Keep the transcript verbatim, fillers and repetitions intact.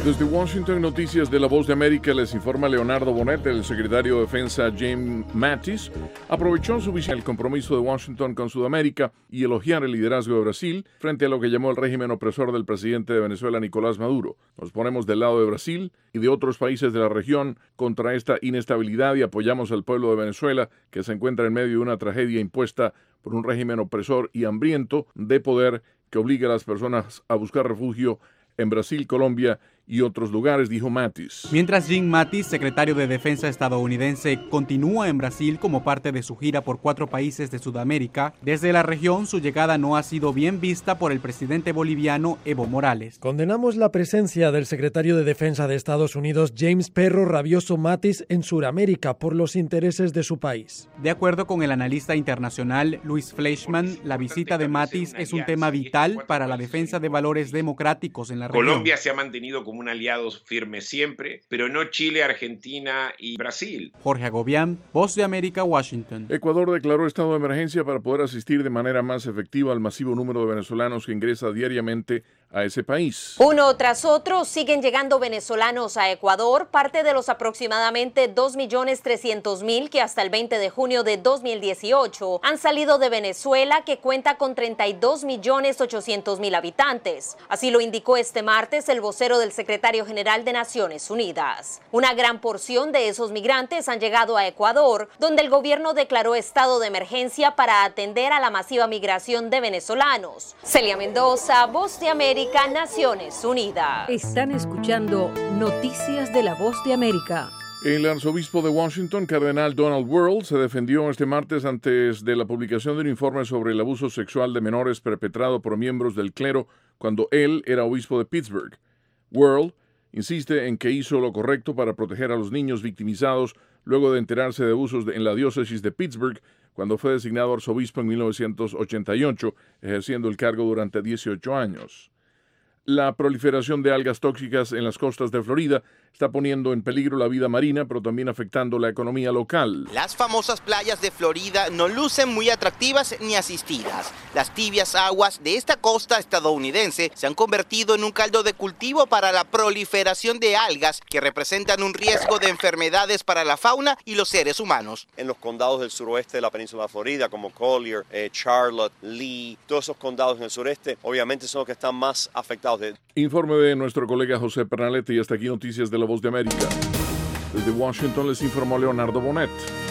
Desde Washington, noticias de La Voz de América, les informa Leonardo Bonet. El secretario de Defensa James Mattis aprovechó su visita el compromiso de Washington con Sudamérica y elogiar el liderazgo de Brasil frente a lo que llamó el régimen opresor del presidente de Venezuela, Nicolás Maduro. Nos ponemos del lado de Brasil y de otros países de la región contra esta inestabilidad y apoyamos al pueblo de Venezuela, que se encuentra en medio de una tragedia impuesta por un régimen opresor y hambriento de poder que obliga a las personas a buscar refugio en Brasil, Colombia y otros lugares, dijo Mattis. Mientras Jim Mattis, secretario de Defensa estadounidense, continúa en Brasil como parte de su gira por cuatro países de Sudamérica, desde la región su llegada no ha sido bien vista por el presidente boliviano Evo Morales. Condenamos la presencia del secretario de Defensa de Estados Unidos, James Perro Rabioso Mattis, en Sudamérica por los intereses de su país. De acuerdo con el analista internacional Luis Fleischmann, la visita de Mattis es un tema vital para la defensa de valores democráticos en la región. Colombia se ha mantenido como un aliado firme siempre, pero no Chile, Argentina y Brasil. Jorge Agobián, Voz de América, Washington. Ecuador declaró estado de emergencia para poder asistir de manera más efectiva al masivo número de venezolanos que ingresa diariamente a ese país. Uno tras otro siguen llegando venezolanos a Ecuador, parte de los aproximadamente dos millones trescientos mil que hasta el veinte de junio de dos mil dieciocho han salido de Venezuela, que cuenta con treinta y dos millones ochocientos mil habitantes. Así lo indicó este martes el vocero del secretario general de Naciones Unidas. Una gran porción de esos migrantes han llegado a Ecuador, donde el gobierno declaró estado de emergencia para atender a la masiva migración de venezolanos. Celia Mendoza, Voz de América, Naciones Unidas. Están escuchando Noticias de la Voz de América. El arzobispo de Washington, cardenal Donald Wuerl, se defendió este martes antes de la publicación de un informe sobre el abuso sexual de menores perpetrado por miembros del clero cuando él era obispo de Pittsburgh. Wuerl insiste en que hizo lo correcto para proteger a los niños victimizados luego de enterarse de abusos en la diócesis de Pittsburgh cuando fue designado arzobispo en mil novecientos ochenta y ocho, ejerciendo el cargo durante dieciocho años. La proliferación de algas tóxicas en las costas de Florida está poniendo en peligro la vida marina, pero también afectando la economía local. Las famosas playas de Florida no lucen muy atractivas ni asistidas. Las tibias aguas de esta costa estadounidense se han convertido en un caldo de cultivo para la proliferación de algas que representan un riesgo de enfermedades para la fauna y los seres humanos. En los condados del suroeste de la península de Florida, como Collier, eh, Charlotte, Lee, todos esos condados en el sureste, obviamente son los que están más afectados. Informe de nuestro colega José Pernalete y hasta aquí Noticias de la Voz de América. Desde Washington les informó Leonardo Bonet.